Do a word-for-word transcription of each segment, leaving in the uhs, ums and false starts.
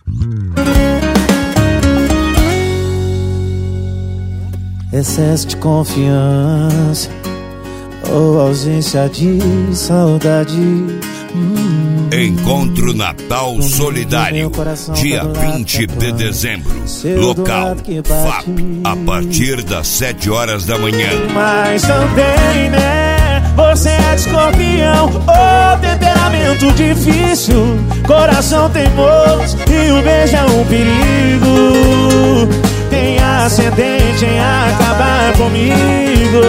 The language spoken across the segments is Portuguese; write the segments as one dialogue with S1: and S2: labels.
S1: Excesso de confiança ou ausência de saudade. hum.
S2: Encontro Natal Solidário, dia vinte de dezembro. Local F A P, a partir das sete horas da manhã.
S1: Mas também, né? Você é de escorpião, oh, temperamento difícil, coração teimoso e o beijo é um perigo. Tem ascendente em acabar comigo.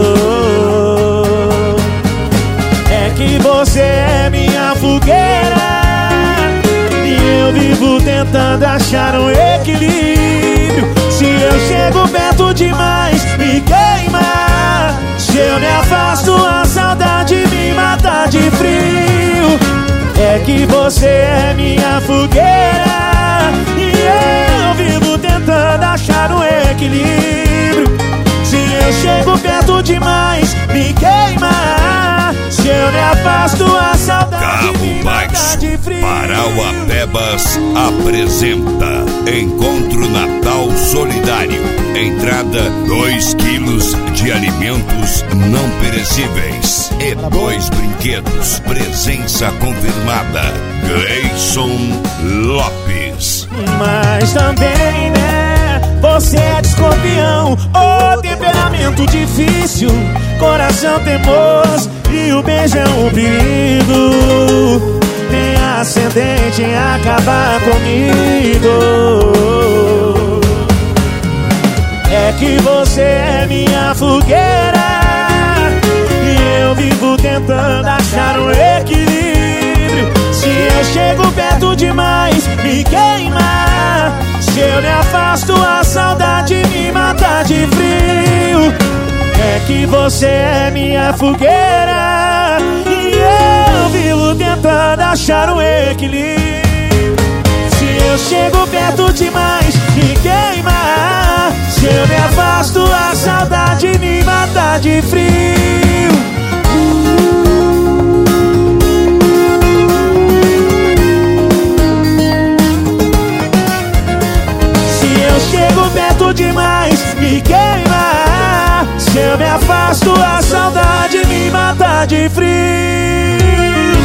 S1: É que você é minha fogueira e eu vivo tentando achar um equilíbrio. Se eu chego perto demais, me queima. Se eu me afasto, a saudade me mata de frio. É que você é minha fogueira e eu vivo tentando achar um equilíbrio. Se eu chego perto demais, me queima. Se eu me afasto, a saudade
S2: Cabo
S1: me mata de frio.
S2: Parauapebas apresenta Encontro Natal Solidário. Entrada dois quilos de alimentos não perecíveis e dois brinquedos. Presença confirmada. Gleison Lopes.
S1: Mas também, né? Você é de escorpião, oh, temperamento difícil, coração teimoso e o beijo é um perigo. Tem ascendente em acabar comigo. É que você é minha fogueira e eu vivo tentando achar um equilíbrio. Se eu chego perto demais, me queima. Se eu me afasto, a saudade me mata de frio. É que você é minha fogueira e eu vivo tentando achar um equilíbrio. Se eu chego perto demais, me queima. Se eu me afasto, a saudade me mata de frio. Se eu chego perto demais, me queima. Se eu me afasto, a saudade me mata de frio.